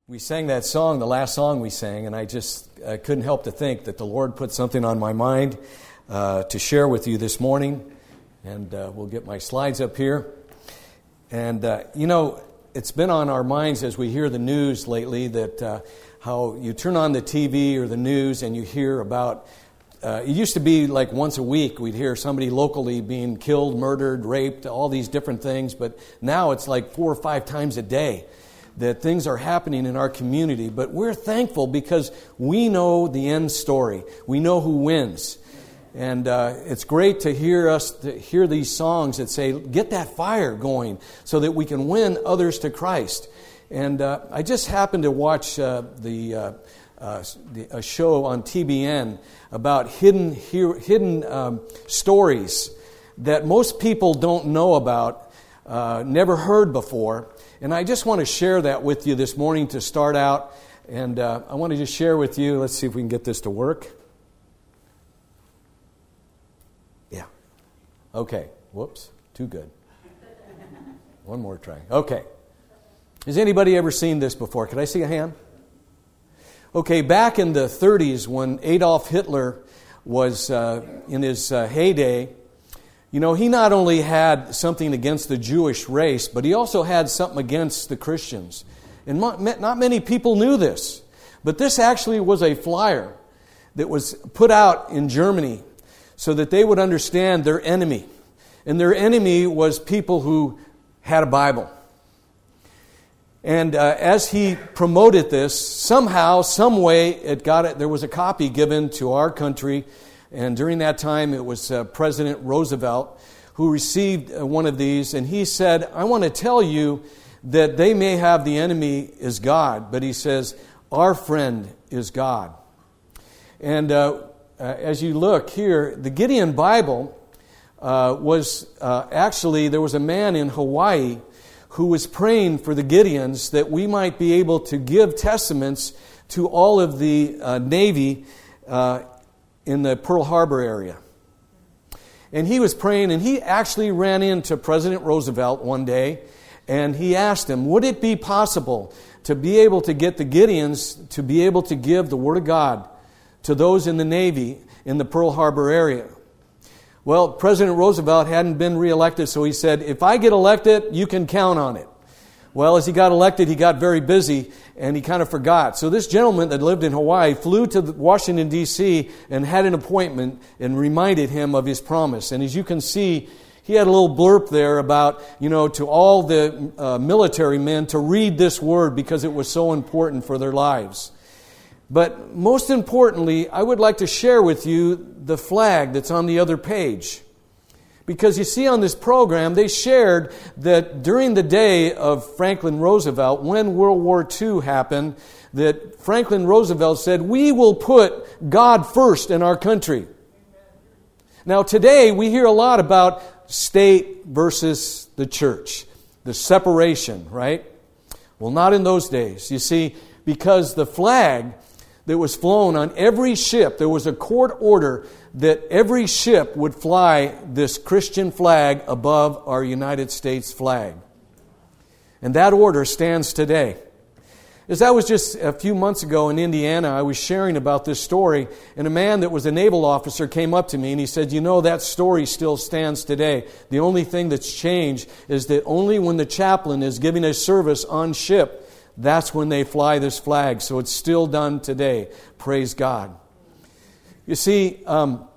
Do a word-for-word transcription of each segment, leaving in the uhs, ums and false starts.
We sang that song, the last song we sang, and I just uh, couldn't help to think that the Lord put something on my mind uh, to share with you this morning. And uh, we'll get my slides up here. And, uh, you know, it's been on our minds as we hear the news lately that uh, how you turn on the T V or the news and you hear about, uh, it used to be like once a week we'd hear somebody locally being killed, murdered, raped, all these different things. But now it's like four or five times a day that things are happening in our community. But we're thankful because we know the end story. We know who wins. And uh, it's great to hear us to hear these songs that say, get that fire going so that we can win others to Christ. And uh, I just happened to watch uh, the, uh, uh, the a show on T B N about hidden hidden um, stories that most people don't know about, uh, never heard before. And I just want to share that with you this morning to start out. And uh, I want to just share with you, let's see if we can get this to work. Yeah. Okay. Whoops. Too good. One more try. Okay. Has anybody ever seen this before? Could I see a hand? Okay, back in the thirties when Adolf Hitler was uh, in his uh, heyday, you know, he not only had something against the Jewish race, but he also had something against the Christians. And not many people knew this. But this actually was a flyer that was put out in Germany so that they would understand their enemy. And their enemy was people who had a Bible. And uh, as he promoted this, somehow, some way, it got it. There was a copy given to our country. And during that time, it was uh, President Roosevelt who received uh, one of these. And he said, I want to tell you that they may have the enemy is God. But he says, our friend is God. And uh, uh, as you look here, the Gideon Bible uh, was uh, actually, there was a man in Hawaii who was praying for the Gideons that we might be able to give testaments to all of the uh, Navy uh, in the Pearl Harbor area. And he was praying, and he actually ran into President Roosevelt one day, and he asked him, would it be possible to be able to get the Gideons to be able to give the Word of God to those in the Navy in the Pearl Harbor area? Well, President Roosevelt hadn't been reelected, so he said, if I get elected, you can count on it. Well, as he got elected, he got very busy, and he kind of forgot. So this gentleman that lived in Hawaii flew to Washington, D C, and had an appointment and reminded him of his promise. And as you can see, he had a little blurb there about, you know, to all the uh, military men to read this word because it was so important for their lives. But most importantly, I would like to share with you the flag that's on the other page. Because you see on this program, they shared that during the day of Franklin Roosevelt, when World War Two happened, that Franklin Roosevelt said, we will put God first in our country. Now today, we hear a lot about state versus the church, the separation, right? Well, not in those days. You see, because the flag that was flown on every ship, there was a court order that every ship would fly this Christian flag above our United States flag. And that order stands today. As I was just a few months ago in Indiana, I was sharing about this story, and a man that was a naval officer came up to me and he said, you know, that story still stands today. The only thing that's changed is that only when the chaplain is giving a service on ship, that's when they fly this flag. So it's still done today. Praise God. You see, um,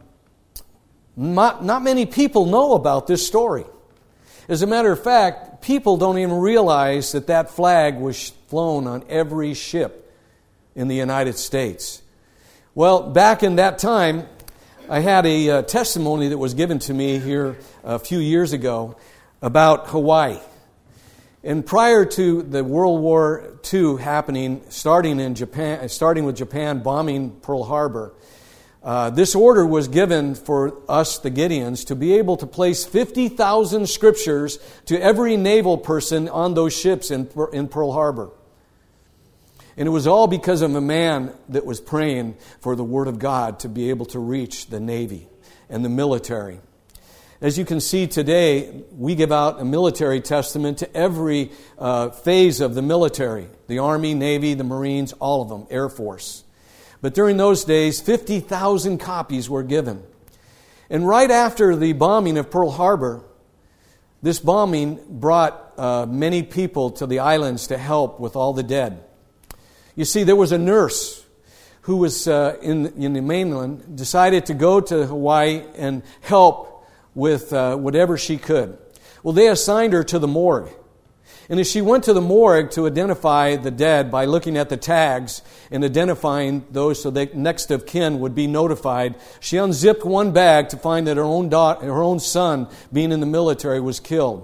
not, not many people know about this story. As a matter of fact, people don't even realize that that flag was flown on every ship in the United States. Well, back in that time, I had a uh, testimony that was given to me here a few years ago about Hawaii. And prior to the World War Two happening, starting in Japan, starting with Japan bombing Pearl Harbor, uh, this order was given for us, the Gideons, to be able to place fifty thousand scriptures to every naval person on those ships in, in Pearl Harbor. And it was all because of a man that was praying for the Word of God to be able to reach the Navy and the military. As you can see today, we give out a military testament to every uh, phase of the military. The Army, Navy, the Marines, all of them, Air Force. But during those days, fifty thousand copies were given. And right after the bombing of Pearl Harbor, this bombing brought uh, many people to the islands to help with all the dead. You see, there was a nurse who was uh, in, in the mainland, decided to go to Hawaii and help with uh, whatever she could. Well, they assigned her to the morgue. And as she went to the morgue to identify the dead by looking at the tags and identifying those so that next of kin would be notified, she unzipped one bag to find that her own daughter, her own son, being in the military, was killed.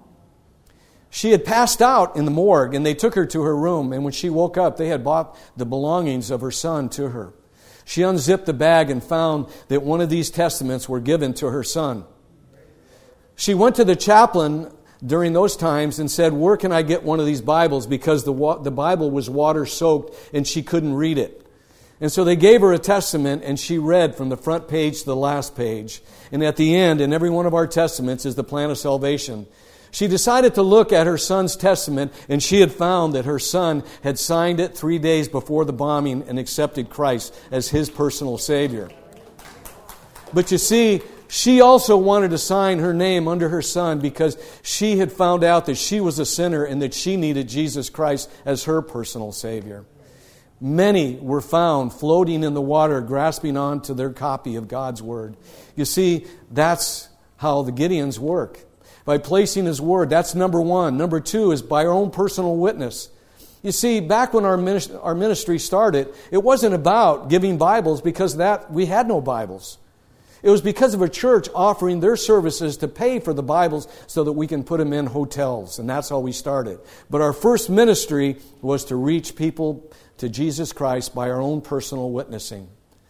She had passed out in the morgue, and they took her to her room, and when she woke up, they had brought the belongings of her son to her. She unzipped the bag and found that one of these testaments were given to her son. She went to the chaplain during those times and said, "Where can I get one of these Bibles?" Because the wa- the Bible was water-soaked and she couldn't read it. And so they gave her a testament, and she read from the front page to the last page. And at the end, in every one of our testaments, is the plan of salvation. She decided to look at her son's testament, and she had found that her son had signed it three days before the bombing and accepted Christ as his personal Savior. But you see, she also wanted to sign her name under her son because she had found out that she was a sinner and that she needed Jesus Christ as her personal Savior. Many were found floating in the water, grasping on to their copy of God's Word. You see, that's how the Gideons work. By placing His Word, that's number one. Number two is by our own personal witness. You see, back when our ministry, our ministry started, it wasn't about giving Bibles because that we had no Bibles. It was because of a church offering their services to pay for the Bibles so that we can put them in hotels. And that's how we started. But our first ministry was to reach people to Jesus Christ by our own personal witnessing.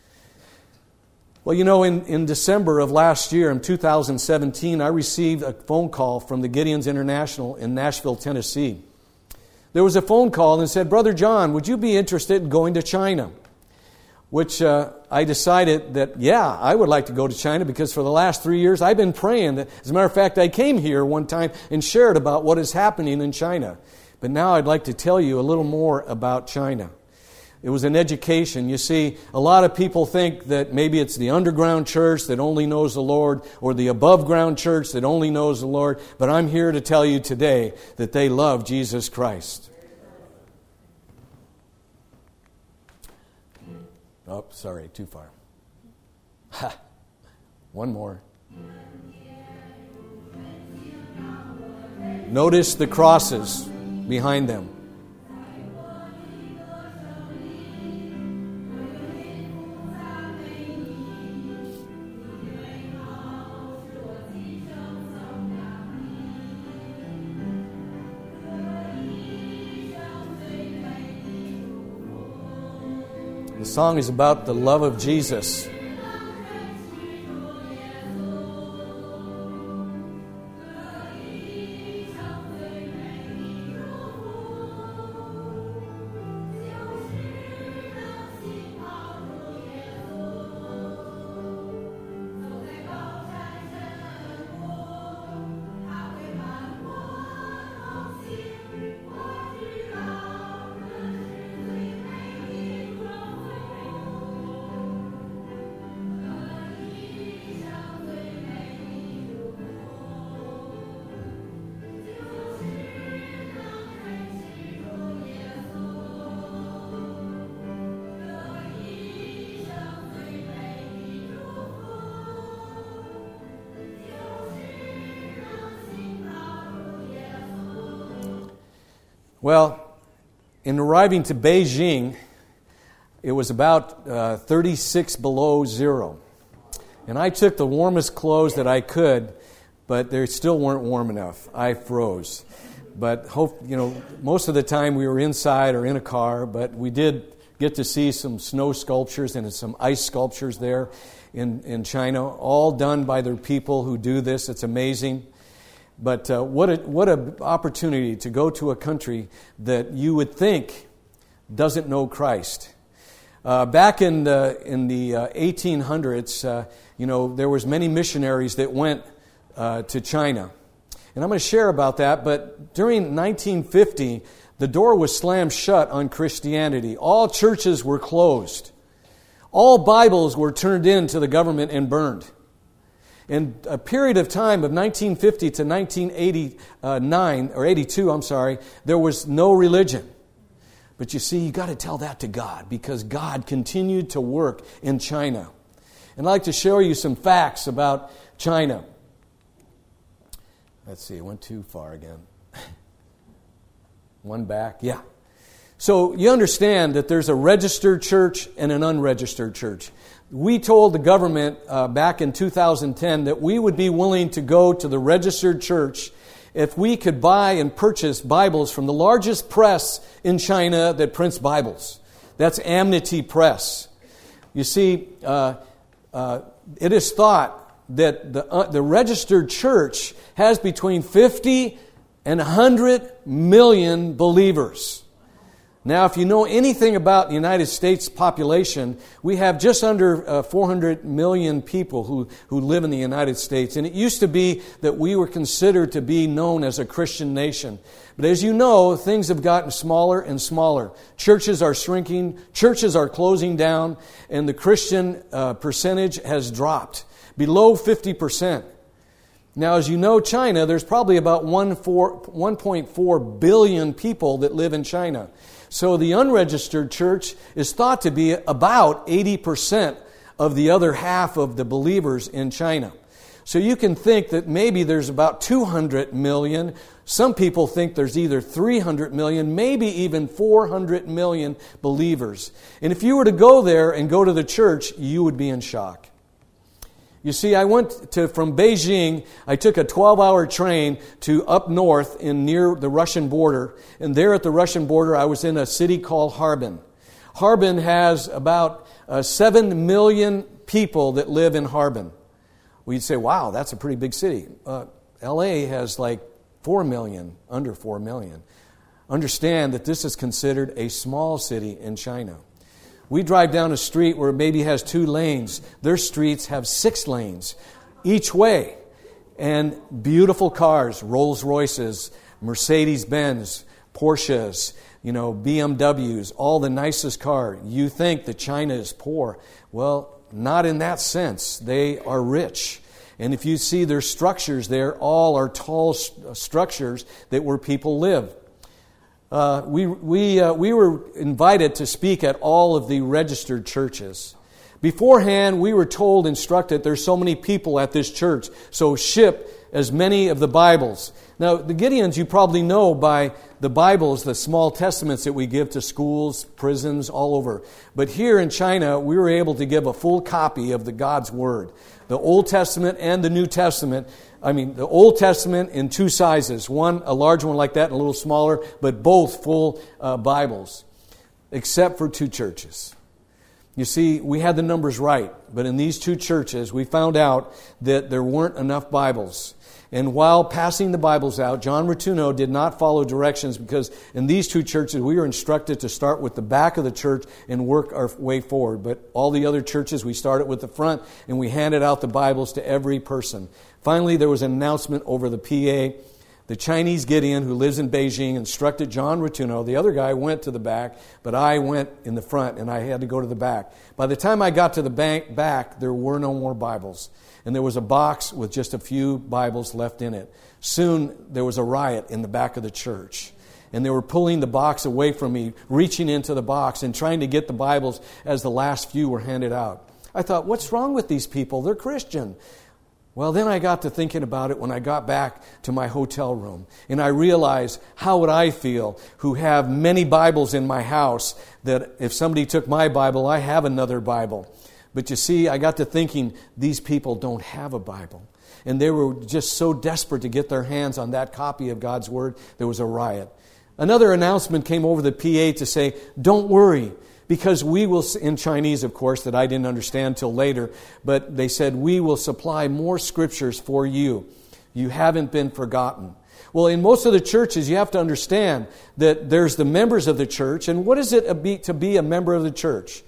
Well, you know, in, in December of last year, in two thousand seventeen, I received a phone call from the Gideons International in Nashville, Tennessee. There was a phone call and said, "Brother John, would you be interested in going to China?" Which uh, I decided that, yeah, I would like to go to China because for the last three years I've been praying that, as a matter of fact, I came here one time and shared about what is happening in China. But now I'd like to tell you a little more about China. It was an education. You see, a lot of people think that maybe it's the underground church that only knows the Lord or the above ground church that only knows the Lord. But I'm here to tell you today that they love Jesus Christ. Oh, sorry, too far. Ha! One more. Notice the crosses behind them. The song is about the love of Jesus. Well, in arriving to Beijing, it was about uh, thirty-six below zero. And I took the warmest clothes that I could, but they still weren't warm enough. I froze. But hope you know, most of the time we were inside or in a car, but we did get to see some snow sculptures and some ice sculptures there in, in China, all done by their people who do this. It's amazing. But uh, what a, what an opportunity to go to a country that you would think doesn't know Christ. Uh, back in the in the uh, eighteen hundreds, uh, you know, there was many missionaries that went uh, to China. And I'm going to share about that, but during nineteen fifty, the door was slammed shut on Christianity. All churches were closed. All Bibles were turned in to the government and burned. In a period of time of nineteen fifty to nineteen eighty-nine, or eighty-two, I'm sorry, there was no religion. But you see, you got to tell that to God, because God continued to work in China. And I'd like to show you some facts about China. Let's see, I went too far again. One back, yeah. So you understand that there's a registered church and an unregistered church. We told the government uh, back in two thousand ten that we would be willing to go to the registered church if we could buy and purchase Bibles from the largest press in China that prints Bibles. That's Amnesty Press. You see, uh, uh, it is thought that the, uh, the registered church has between fifty and one hundred million believers. Now, if you know anything about the United States population, we have just under uh, four hundred million people who, who live in the United States. And it used to be that we were considered to be known as a Christian nation. But as you know, things have gotten smaller and smaller. Churches are shrinking, churches are closing down, and the Christian uh, percentage has dropped below fifty percent. Now, as you know, China, there's probably about one point four billion people that live in China. So the unregistered church is thought to be about eighty percent of the other half of the believers in China. So you can think that maybe there's about two hundred million. Some people think there's either three hundred million, maybe even four hundred million believers. And if you were to go there and go to the church, you would be in shock. You see, I went to from Beijing, I took a twelve-hour train to up north in near the Russian border. And there at the Russian border, I was in a city called Harbin. Harbin has about uh, seven million people that live in Harbin. Well, you'd say, wow, that's a pretty big city. Uh, L A has like four million, under four million. Understand that this is considered a small city in China. We drive down a street where it maybe has two lanes. Their streets have six lanes each way. And beautiful cars, Rolls Royces, Mercedes-Benz, Porsches, you know, B M Ws, all the nicest car. You think that China is poor. Well, not in that sense. They are rich. And if you see their structures there, all are tall st- structures that where people live. Uh, we we uh, we were invited to speak at all of the registered churches. Beforehand, we were told, instructed, there's so many people at this church, so ship as many of the Bibles. Now, the Gideons, you probably know by the Bibles, the small testaments that we give to schools, prisons, all over. But here in China, we were able to give a full copy of the God's Word. The Old Testament and the New Testament. I mean, the Old Testament in two sizes. One, a large one like that, and a little smaller, but both full uh, Bibles. Except for two churches. You see, we had the numbers right, but in these two churches, we found out that there weren't enough Bibles. And while passing the Bibles out, John Rotuno did not follow directions, because in these two churches, we were instructed to start with the back of the church and work our way forward. But all the other churches, we started with the front, and we handed out the Bibles to every person. Finally, there was an announcement over the P A. The Chinese Gideon, who lives in Beijing, instructed John Rotuno. The other guy went to the back, but I went in the front, and I had to go to the back. By the time I got to the bank, back, there were no more Bibles. And there was a box with just a few Bibles left in it. Soon, there was a riot in the back of the church. And they were pulling the box away from me, reaching into the box and trying to get the Bibles as the last few were handed out. I thought, what's wrong with these people? They're Christian. Well, then I got to thinking about it when I got back to my hotel room. And I realized, how would I feel who have many Bibles in my house, that if somebody took my Bible, I have another Bible. But you see, I got to thinking, these people don't have a Bible. And they were just so desperate to get their hands on that copy of God's Word, there was a riot. Another announcement came over the P A to say, don't worry, because we will, in Chinese, of course, that I didn't understand till later, but they said, we will supply more scriptures for you. You haven't been forgotten. Well, in most of the churches, you have to understand that there's the members of the church. And what is it to be a member of the church?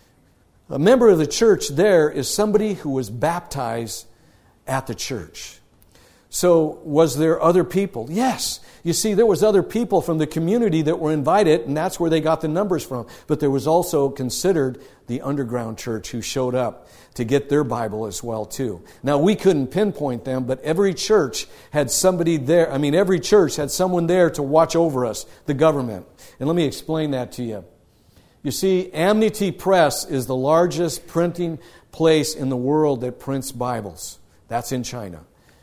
A member of the church there is somebody who was baptized at the church. So was there other people? Yes. You see, there was other people from the community that were invited, and that's where they got the numbers from. But there was also considered the underground church who showed up to get their Bible as well, too. Now, we couldn't pinpoint them, but every church had somebody there. I mean, every church had someone there to watch over us, the government. And let me explain that to you. You see, Amity Press is the largest printing place in the world that prints Bibles. That's in China.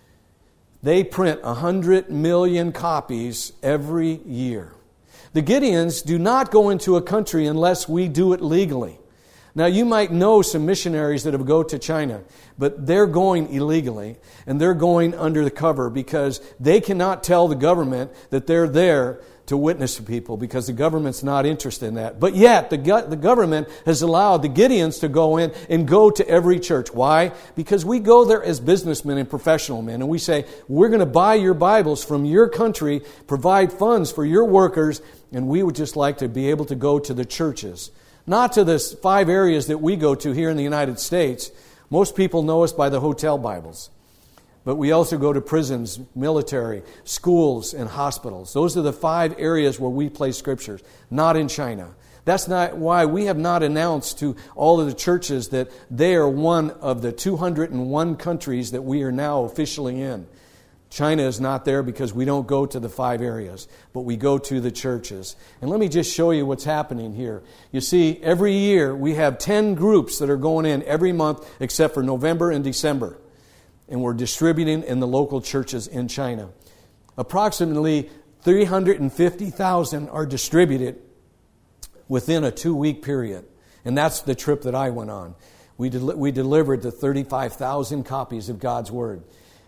They print one hundred million copies every year. The Gideons do not go into a country unless we do it legally. Now, you might know some missionaries that have go to China, but they're going illegally, and they're going under the cover because they cannot tell the government that they're there to witness to people because the government's not interested in that. But yet, the, go- the government has allowed the Gideons to go in and go to every church. Why? Because we go there as businessmen and professional men, and we say, we're going to buy your Bibles from your country, provide funds for your workers, and we would just like to be able to go to the churches. Not to the five areas that we go to here in the United States. Most people know us by the hotel Bibles. But we also go to prisons, military, schools, and hospitals. Those are the five areas where we place scriptures, not in China. That's not why we have not announced to all of the churches that they are one of the two hundred one countries that we are now officially in. China is not there because we don't go to the five areas, but we go to the churches. And let me just show you what's happening here. You see, every year we have ten groups that are going in every month except for November and December. And we're distributing in the local churches in China. Approximately three hundred fifty thousand are distributed within a two-week period. And that's the trip that I went on. We, del- we delivered the thirty-five thousand copies of God's Word.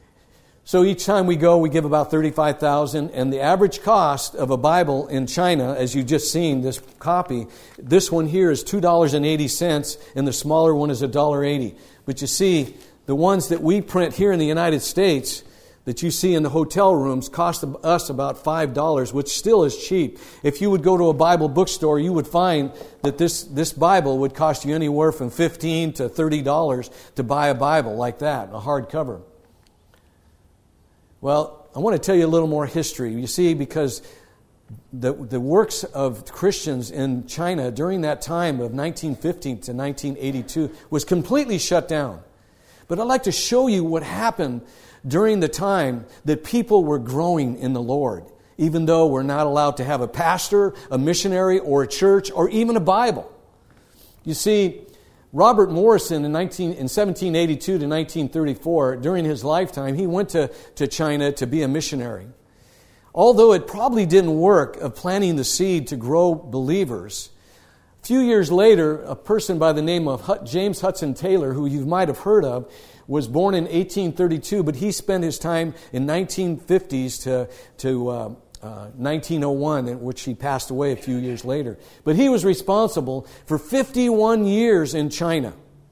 So each time we go, we give about thirty-five thousand, and the average cost of a Bible in China, as you've just seen this copy, this one here is two dollars and eighty cents, and the smaller one is one dollar and eighty cents. But you see, the ones that we print here in the United States that you see in the hotel rooms cost us about five dollars, which still is cheap. If you would go to a Bible bookstore, you would find that this, this Bible would cost you anywhere from fifteen to thirty dollars to buy a Bible like that, a hardcover. Well, I want to tell you a little more history. You see, because the, the works of Christians in China during that time of nineteen fifty to nineteen eighty-two was completely shut down. But I'd like to show you what happened during the time that people were growing in the Lord, even though we're not allowed to have a pastor, a missionary, or a church, or even a Bible. You see, Robert Morrison in, nineteen, in seventeen eighty-two to nineteen thirty-four, during his lifetime, he went to, to China to be a missionary. Although it probably didn't work of planting the seed to grow believers, a few years later, a person by the name of James Hudson Taylor, who you might have heard of, was born in eighteen thirty-two, but he spent his time in nineteen fifties to, to uh, uh, nineteen oh one, in which he passed away a few years later. But he was responsible for fifty-one years in China.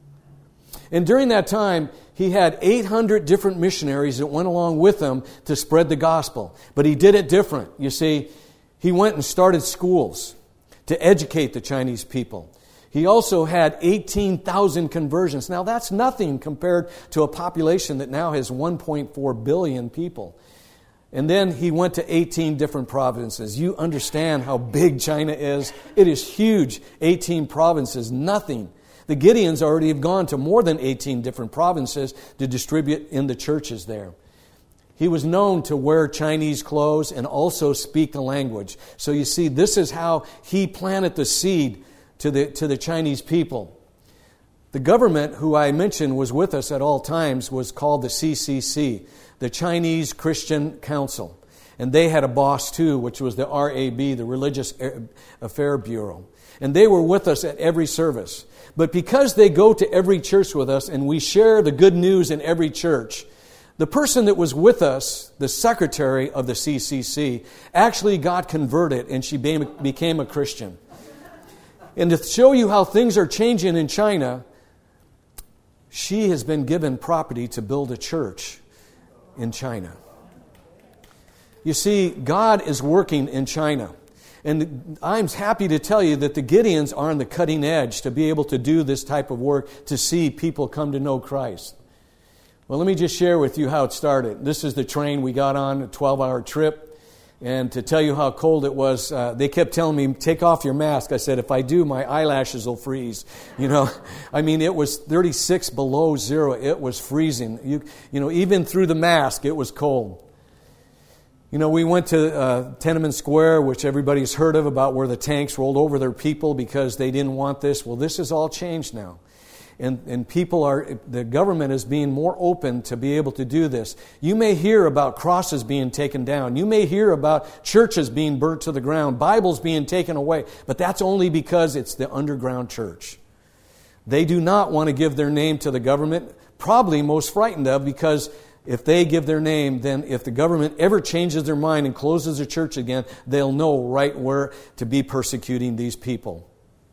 And during that time, he had eight hundred different missionaries that went along with him to spread the gospel. But he did it different. You see, he went and started schools to educate the Chinese people. He also had eighteen thousand conversions. Now, that's nothing compared to a population that now has one point four billion people. And then he went to eighteen different provinces. You understand how big China is. It is huge. eighteen provinces, nothing. The Gideons already have gone to more than eighteen different provinces to distribute in the churches there. He was known to wear Chinese clothes and also speak the language. So you see, this is how he planted the seed to the, to the Chinese people. The government, who I mentioned was with us at all times, was called the C C C, the Chinese Christian Council. And they had a boss too, which was the R A B, the Religious Affair Bureau. And they were with us at every service. But because they go to every church with us and we share the good news in every church, the person that was with us, the secretary of the C C C, actually got converted and she became a Christian. And to show you how things are changing in China, she has been given property to build a church in China. You see, God is working in China. And I'm happy to tell you that the Gideons are on the cutting edge to be able to do this type of work to see people come to know Christ. Well, let me just share with you how it started. This is the train we got on, a twelve-hour trip. And to tell you how cold it was, uh, they kept telling me, take off your mask. I said, if I do, my eyelashes will freeze. You know, I mean, it was thirty-six below zero. It was freezing. You, you know, even through the mask, it was cold. You know, we went to uh, Tiananmen Square, which everybody's heard of, about where the tanks rolled over their people because they didn't want this. Well, this is all changed now. And, and people are, the government is being more open to be able to do this. You may hear about crosses being taken down. You may hear about churches being burnt to the ground, Bibles being taken away. But that's only because it's the underground church. They do not want to give their name to the government, probably most frightened of, because if they give their name, then if the government ever changes their mind and closes the church again, they'll know right where to be persecuting these people.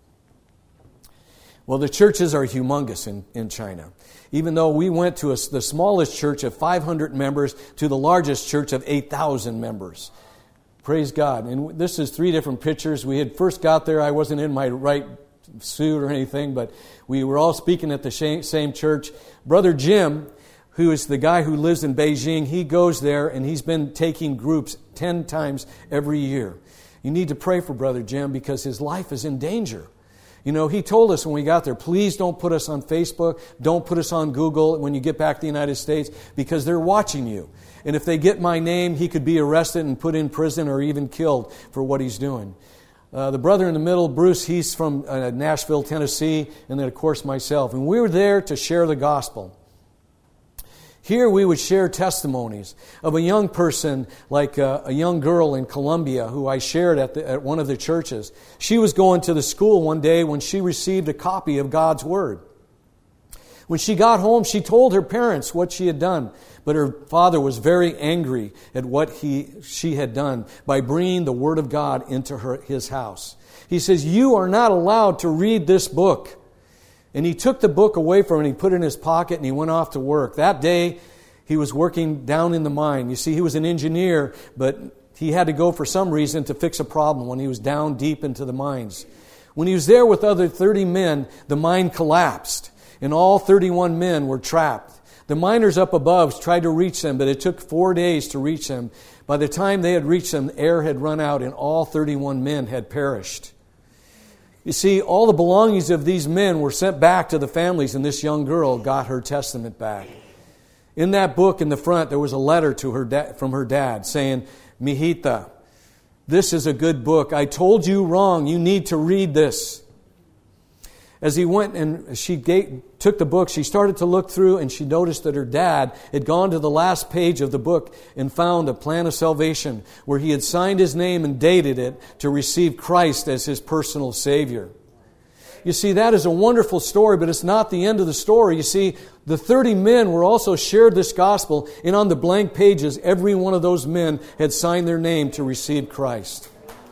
Well, the churches are humongous in, in China. Even though we went to a, the smallest church of five hundred members to the largest church of eight thousand members. Praise God. And this is three different pictures. We had first got there. I wasn't in my right suit or anything, but we were all speaking at the same church. Brother Jim, who is the guy who lives in Beijing, he goes there and he's been taking groups ten times every year. You need to pray for Brother Jim because his life is in danger. You know, he told us when we got there, please don't put us on Facebook, don't put us on Google when you get back to the United States because they're watching you. And if they get my name, he could be arrested and put in prison or even killed for what he's doing. Uh, the brother in the middle, Bruce, he's from uh, Nashville, Tennessee, and then, of course, myself. And we were there to share the gospel. Here we would share testimonies of a young person, like a, a young girl in Colombia who I shared at, the, at one of the churches. She was going to the school one day when she received a copy of God's Word. When she got home, she told her parents what she had done, but her father was very angry at what he she had done by bringing the Word of God into her his house. He says, "You are not allowed to read this book." And he took the book away from him and he put it in his pocket and he went off to work. That day, he was working down in the mine. You see, he was an engineer, but he had to go for some reason to fix a problem when he was down deep into the mines. When he was there with other thirty men, the mine collapsed and all thirty-one men were trapped. The miners up above tried to reach them, but it took four days to reach them. By the time they had reached them, air had run out and all thirty-one men had perished. You see, all the belongings of these men were sent back to the families, and this young girl got her testament back. In that book in the front, there was a letter to her da- from her dad saying, "Mijita, this is a good book. I told you wrong. You need to read this." As he went and she gave, took the book, she started to look through and she noticed that her dad had gone to the last page of the book and found a plan of salvation where he had signed his name and dated it to receive Christ as his personal Savior. You see, that is a wonderful story, but it's not the end of the story. You see, the thirty men were also shared this gospel, and on the blank pages, every one of those men had signed their name to receive Christ.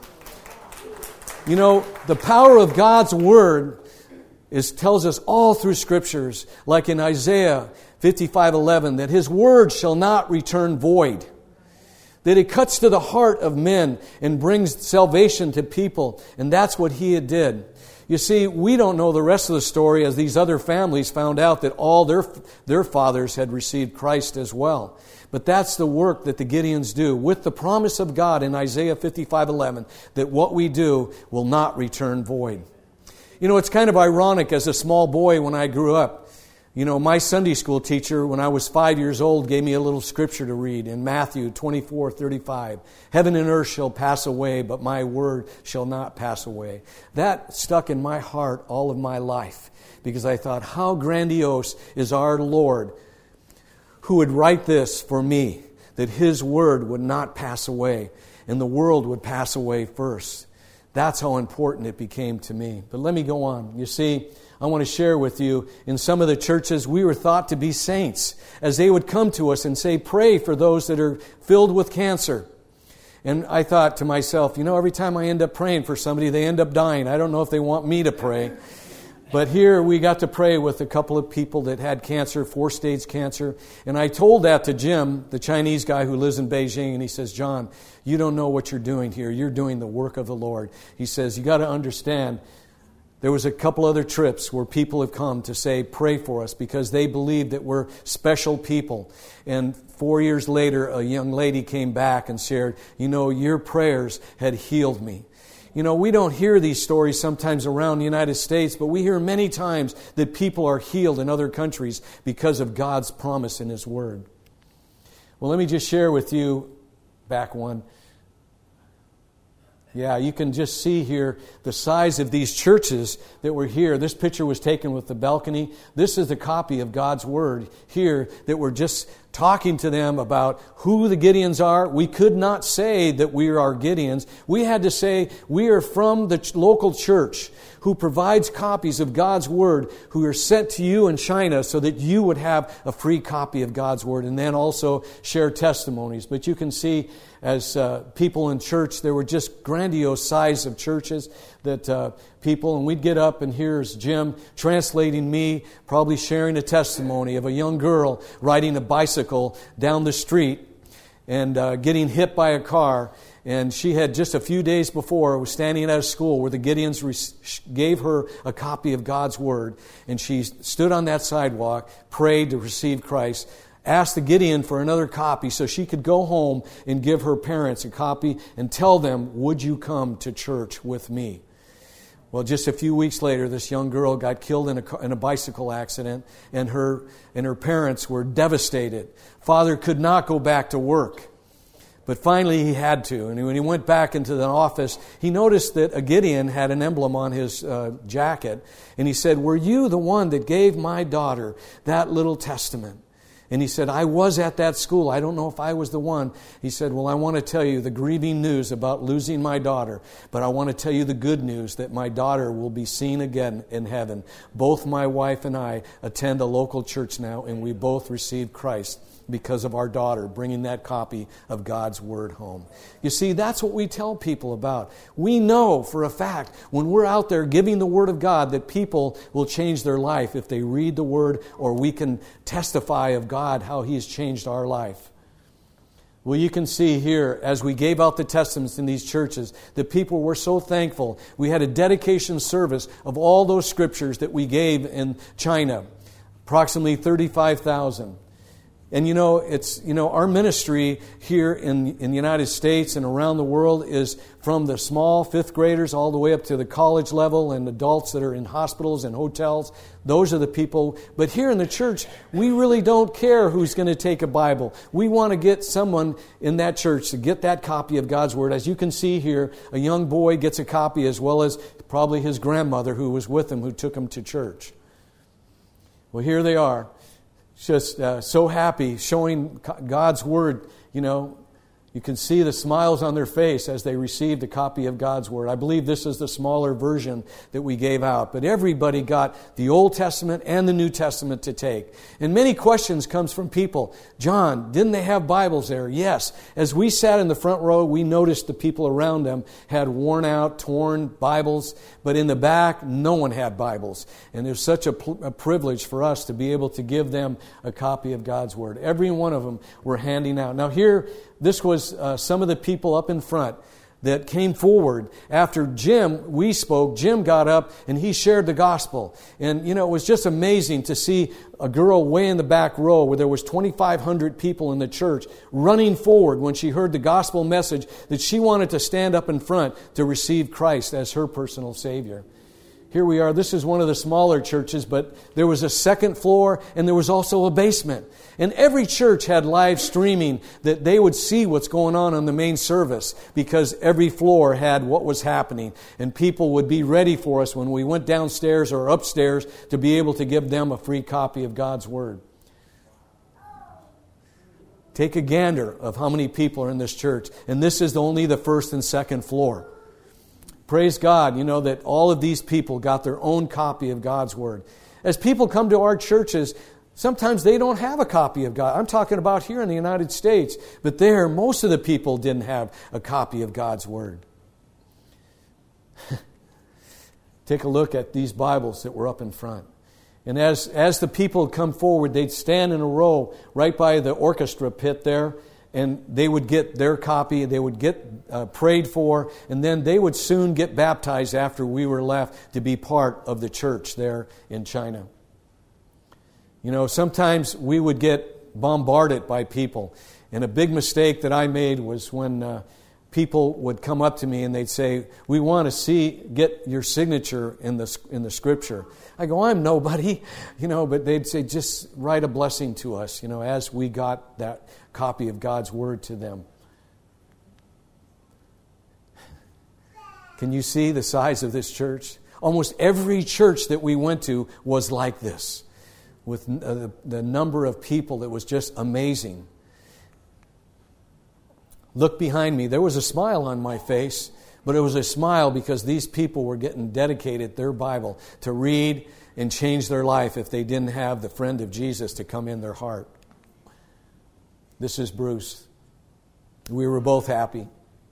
You know, the power of God's Word is tells us all through Scriptures, like in Isaiah fifty-five eleven, that His Word shall not return void. That it cuts to the heart of men and brings salvation to people. And that's what He did. You see, we don't know the rest of the story as these other families found out that all their, their fathers had received Christ as well. But that's the work that the Gideons do with the promise of God in Isaiah fifty-five eleven, that what we do will not return void. You know, it's kind of ironic as a small boy when I grew up. You know, my Sunday school teacher, when I was five years old, gave me a little scripture to read in Matthew twenty-four thirty-five. Heaven and earth shall pass away, but my word shall not pass away. That stuck in my heart all of my life because I thought, how grandiose is our Lord who would write this for me, that His word would not pass away and the world would pass away first. That's how important it became to me. But let me go on. You see, I want to share with you, in some of the churches, we were thought to be saints, as they would come to us and say, pray for those that are filled with cancer. And I thought to myself, you know, every time I end up praying for somebody, they end up dying. I don't know if they want me to pray. But here we got to pray with a couple of people that had cancer, four-stage cancer. And I told that to Jim, the Chinese guy who lives in Beijing, and he says, John, you don't know what you're doing here. You're doing the work of the Lord. He says, you got to understand, There was a couple other trips where people have come to say, pray for us, because they believe that we're special people. And four years later, a young lady came back and shared, you know, your prayers had healed me. You know, we don't hear these stories sometimes around the United States, but we hear many times that people are healed in other countries because of God's promise in His Word. Well, let me just share with you, back one. Yeah, you can just see here the size of these churches that were here. This picture was taken with the balcony. This is a copy of God's Word here that we're just talking to them about who the Gideons are. We could not say that we are Gideons. We had to say we are from the local church who provides copies of God's Word, who are sent to you in China so that you would have a free copy of God's Word, and then also share testimonies. But you can see as uh, people in church, there were just grandiose size of churches that uh, people, and we'd get up and here's Jim translating me, probably sharing a testimony of a young girl riding a bicycle down the street and uh, getting hit by a car. And she had just a few days before was standing at a school where the Gideons re- gave her a copy of God's Word. And she stood on that sidewalk, prayed to receive Christ, asked the Gideon for another copy so she could go home and give her parents a copy and tell them, would you come to church with me? Well, just a few weeks later, this young girl got killed in a, in a bicycle accident, and her, and her parents were devastated. Father could not go back to work. But finally he had to. And when he went back into the office, he noticed that a Gideon had an emblem on his uh, jacket. And he said, were you the one that gave my daughter that little testament? And he said, I was at that school. I don't know if I was the one. He said, well, I want to tell you the grieving news about losing my daughter. But I want to tell you the good news that my daughter will be seen again in heaven. Both my wife and I attend a local church now, and we both received Christ because of our daughter bringing that copy of God's Word home. You see, that's what we tell people about. We know for a fact when we're out there giving the Word of God that people will change their life if they read the Word, or we can testify of God how He has changed our life. Well, you can see here, as we gave out the testaments in these churches, that people were so thankful. We had a dedication service of all those scriptures that we gave in China, approximately thirty-five thousand. And you know, it's you know our ministry here in, in the United States and around the world is from the small fifth graders all the way up to the college level and adults that are in hospitals and hotels. Those are the people. But here in the church, we really don't care who's going to take a Bible. We want to get someone in that church to get that copy of God's Word. As you can see here, a young boy gets a copy, as well as probably his grandmother who was with him, who took him to church. Well, here they are. Just uh, so happy, showing God's Word. You know, you can see the smiles on their face as they received a copy of God's Word. I believe this is the smaller version that we gave out. But everybody got the Old Testament and the New Testament to take. And many questions comes from people. John, didn't they have Bibles there? Yes. As we sat in the front row, we noticed the people around them had worn out, torn Bibles. But in the back, no one had Bibles. And it was such a, pl- a privilege for us to be able to give them a copy of God's Word. Every one of them were handing out. Now here, this was uh, some of the people up in front that came forward. After Jim, we spoke, Jim got up and he shared the gospel. And, you know, it was just amazing to see a girl way in the back row where there was twenty-five hundred people in the church running forward when she heard the gospel message that she wanted to stand up in front to receive Christ as her personal Savior. Here we are. This is one of the smaller churches, but there was a second floor and there was also a basement. And every church had live streaming that they would see what's going on in the main service, because every floor had what was happening. And people would be ready for us when we went downstairs or upstairs to be able to give them a free copy of God's Word. Take a gander of how many people are in this church. And this is only the first and second floor. Praise God, you know, that all of these people got their own copy of God's Word. As people come to our churches, sometimes they don't have a copy of God. I'm talking about here in the United States. But there, most of the people didn't have a copy of God's Word. Take a look at these Bibles that were up in front. And as, as the people come forward, they'd stand in a row right by the orchestra pit there. and they would get their copy, they would get uh, prayed for, and then they would soon get baptized after we were left to be part of the church there in China. You know, sometimes we would get bombarded by people, and a big mistake that I made was when uh, people would come up to me and they'd say, "We want to see, get your signature in the in the Scripture." I go, "I'm nobody," you know, but they'd say, "Just write a blessing to us," you know, as we got that copy of God's Word to them. Can you see the size of this church? Almost every church that we went to was like this, with uh, the, the number of people that was just amazing. Look behind me. There was a smile on my face, but it was a smile because these people were getting dedicated their Bible to read and change their life if they didn't have the friend of Jesus to come in their heart. This is Bruce. We were both happy.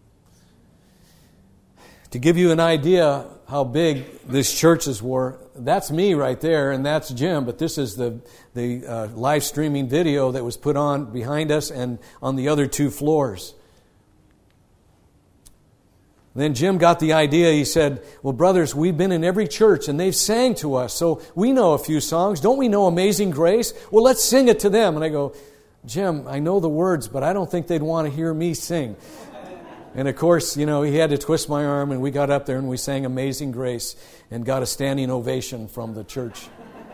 To give you an idea how big these churches were, that's me right there, and that's Jim, but this is the, the uh, live streaming video that was put on behind us and on the other two floors. Then Jim got the idea. He said, "Well, brothers, we've been in every church and they've sang to us, so we know a few songs. Don't we know Amazing Grace? Well, let's sing it to them." And I go, "Jim, I know the words, but I don't think they'd want to hear me sing." And of course, you know, he had to twist my arm, and we got up there and we sang Amazing Grace and got a standing ovation from the church.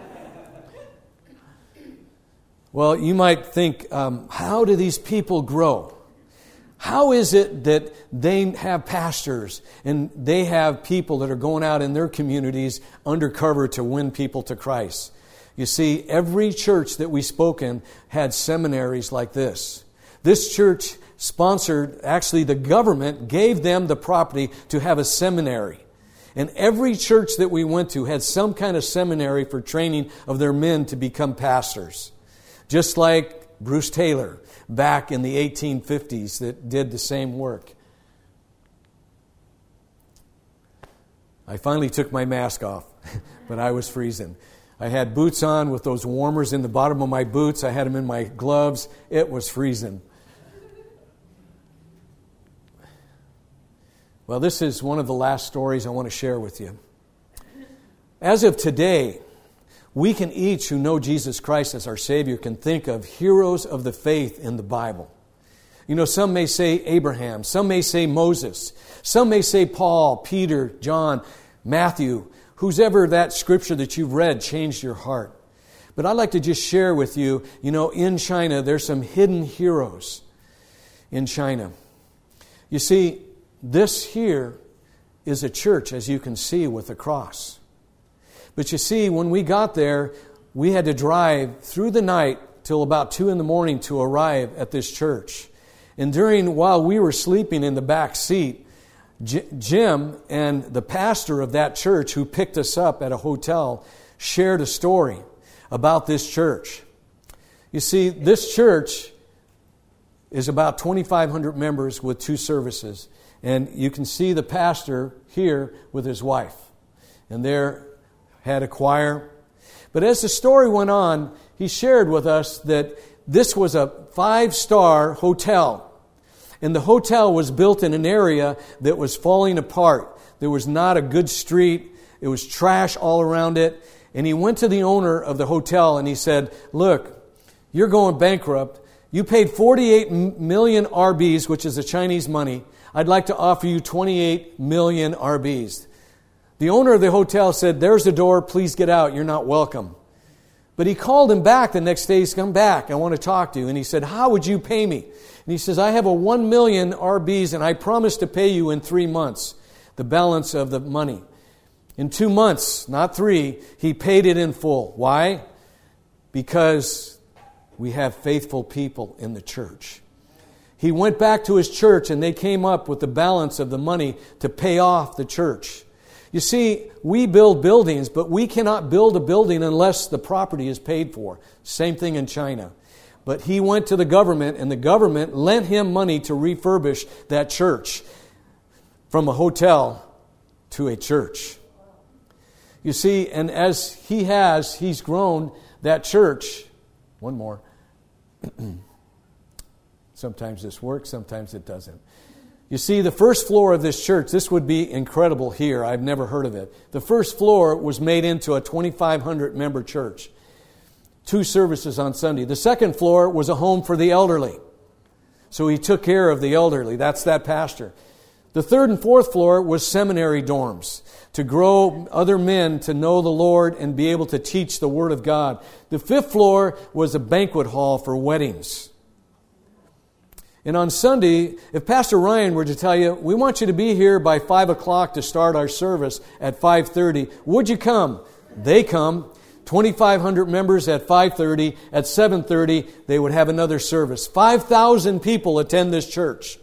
Well, you might think, um, how do these people grow? How is it that they have pastors and they have people that are going out in their communities undercover to win people to Christ? You see, every church that we spoke in had seminaries like this. This church sponsored, actually the government gave them the property to have a seminary. And every church that we went to had some kind of seminary for training of their men to become pastors. Just like Bruce Taylor back in the eighteen fifties that did the same work. I finally took my mask off, but I was freezing. I had boots on with those warmers in the bottom of my boots. I had them in my gloves. It was freezing. Well, this is one of the last stories I want to share with you. As of today, we can each who know Jesus Christ as our Savior can think of heroes of the faith in the Bible. You know, some may say Abraham, some may say Moses, some may say Paul, Peter, John, Matthew, whoever that scripture that you've read changed your heart. But I'd like to just share with you, you know, in China, there's some hidden heroes in China. You see, this here is a church, as you can see, with a cross. But you see, when we got there, we had to drive through the night till about two in the morning to arrive at this church. And during, while we were sleeping in the back seat, J- Jim and the pastor of that church who picked us up at a hotel shared a story about this church. You see, this church is about twenty-five hundred members with two services. And you can see the pastor here with his wife. And there had a choir. But as the story went on, he shared with us that this was a five-star hotel. And the hotel was built in an area that was falling apart. There was not a good street. It was trash all around it. And he went to the owner of the hotel and he said, "Look, you're going bankrupt. You paid forty-eight million R Bs, which is the Chinese money. I'd like to offer you twenty-eight million R Bs. The owner of the hotel said, "There's the door. Please get out. You're not welcome." But he called him back the next day. He's come back. "I want to talk to you." And he said, "How would you pay me?" And he says, "I have a one million R Bs and I promise to pay you in three months, the balance of the money." In two months, not three, he paid it in full. Why? Because we have faithful people in the church. He went back to his church and they came up with the balance of the money to pay off the church. You see, we build buildings, but we cannot build a building unless the property is paid for. Same thing in China. But he went to the government and the government lent him money to refurbish that church from a hotel to a church. You see, and as he has, he's grown that church. One more. Sometimes this works, sometimes it doesn't. You see, the first floor of this church, this would be incredible here. I've never heard of it. The first floor was made into a twenty-five hundred member church. Two services on Sunday. The second floor was a home for the elderly. So he took care of the elderly. That's that pastor. The third and fourth floor was seminary dorms to grow other men to know the Lord and be able to teach the Word of God. The fifth floor was a banquet hall for weddings. And on Sunday, if Pastor Ryan were to tell you, we want you to be here by five o'clock to start our service at five thirty, would you come? They come. twenty-five hundred members at five thirty. At seven thirty, they would have another service. five thousand people attend this church.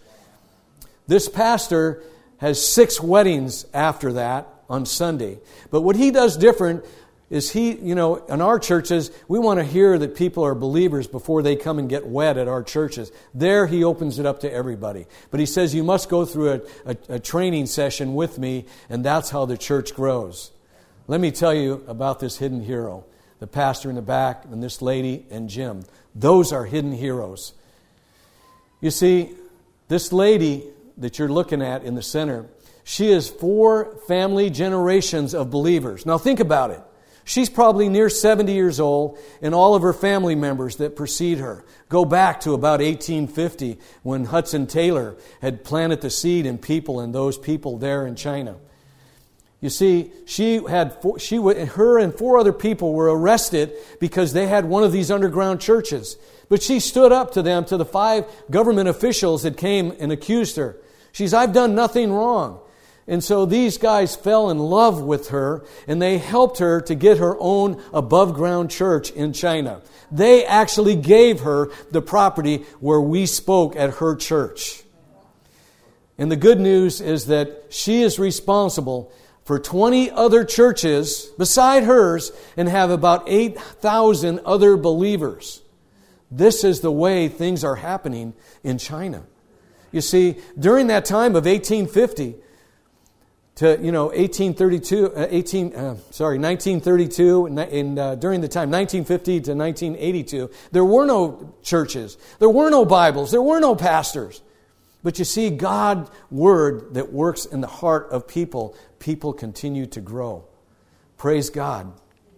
This pastor has six weddings after that on Sunday. But what he does different is he, you know, in our churches, we want to hear that people are believers before they come and get wed at our churches. There he opens it up to everybody. But he says you must go through a, a, a training session with me, and that's how the church grows. Let me tell you about this hidden hero. The pastor in the back and this lady and Jim. Those are hidden heroes. You see, this lady that you're looking at in the center, she is four family generations of believers. Now think about it. She's probably near seventy years old, and all of her family members that precede her go back to about eighteen fifty when Hudson Taylor had planted the seed in people and those people there in China. You see, she had four, she her and four other people were arrested because they had one of these underground churches. But she stood up to them, to the five government officials that came and accused her. She says, I've done nothing wrong. And so these guys fell in love with her, and they helped her to get her own above-ground church in China. They actually gave her the property where we spoke at her church. And the good news is that she is responsible for twenty other churches beside hers and have about eight thousand other believers. This is the way things are happening in China. You see, during that time of eighteen fifty to, you know, eighteen thirty-two, uh, eighteen, uh, sorry, nineteen thirty-two, and, and uh, during the time nineteen fifty to nineteen eighty-two, there were no churches, there were no Bibles, there were no pastors. But you see, God's Word that works in the heart of people, people continue to grow. Praise God.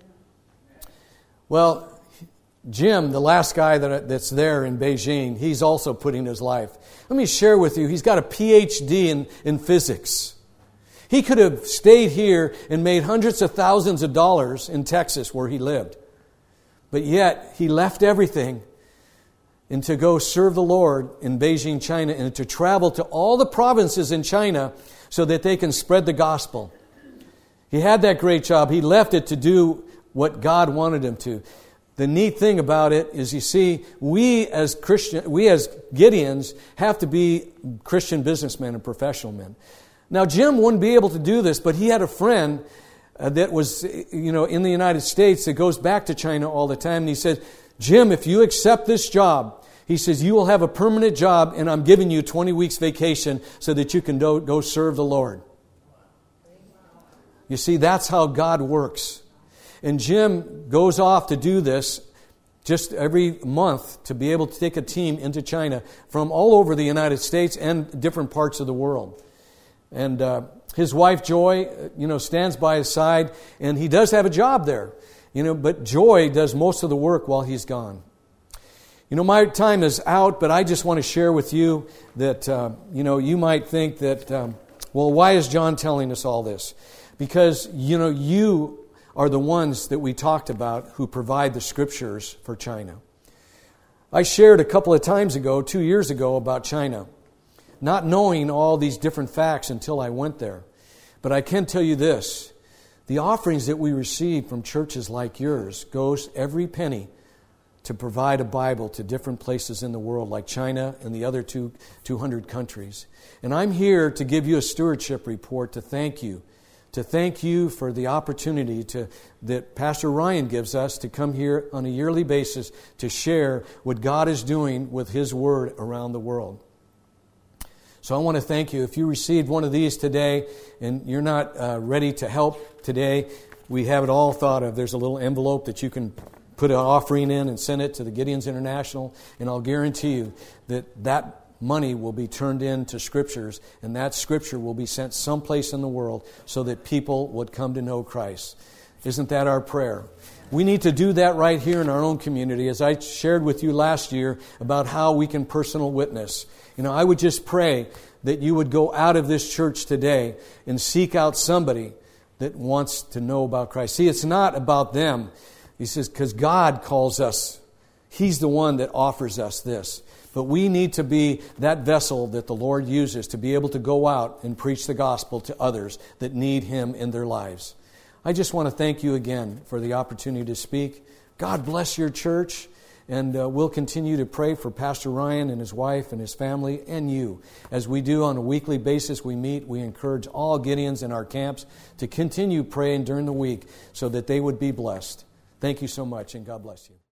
Well, Jim, the last guy that, that's there in Beijing, he's also putting his life. Let me share with you, he's got a P H D in, in physics. He could have stayed here and made hundreds of thousands of dollars in Texas where he lived. But yet, he left everything and to go serve the Lord in Beijing, China, and to travel to all the provinces in China so that they can spread the gospel. He had that great job. He left it to do what God wanted him to. The neat thing about it is, you see, we as Christian, we as Gideons have to be Christian businessmen and professional men. Now, Jim wouldn't be able to do this, but he had a friend uh, that was, you know, in the United States that goes back to China all the time. And he said, Jim, if you accept this job, he says, you will have a permanent job, and I'm giving you twenty weeks vacation so that you can do, go serve the Lord. You see, that's how God works. And Jim goes off to do this just every month to be able to take a team into China from all over the United States and different parts of the world. And uh, his wife, Joy, you know, stands by his side, and he does have a job there. You know, but Joy does most of the work while he's gone. You know, my time is out, but I just want to share with you that, uh, you know, you might think that, um, well, why is John telling us all this? Because, you know, you are the ones that we talked about who provide the scriptures for China. I shared a couple of times ago, two years ago, about China, not knowing all these different facts until I went there. But I can tell you this, the offerings that we receive from churches like yours goes every penny to provide a Bible to different places in the world, like China and the other two, two hundred countries. And I'm here to give you a stewardship report to thank you. To thank you for the opportunity to that Pastor Ryan gives us to come here on a yearly basis to share what God is doing with His Word around the world. So I want to thank you. If you received one of these today and you're not uh, ready to help today, we have it all thought of. There's a little envelope that you can put an offering in and send it to the Gideons International, and I'll guarantee you that that money will be turned into scriptures, and that scripture will be sent someplace in the world so that people would come to know Christ. Isn't that our prayer? We need to do that right here in our own community, as I shared with you last year about how we can personal witness. You know, I would just pray that you would go out of this church today and seek out somebody that wants to know about Christ. See, it's not about them. He says, because God calls us. He's the one that offers us this. But we need to be that vessel that the Lord uses to be able to go out and preach the gospel to others that need Him in their lives. I just want to thank you again for the opportunity to speak. God bless your church, and uh, we'll continue to pray for Pastor Ryan and his wife and his family and you. As we do on a weekly basis, we meet, we encourage all Gideons in our camps to continue praying during the week so that they would be blessed. Thank you so much, and God bless you.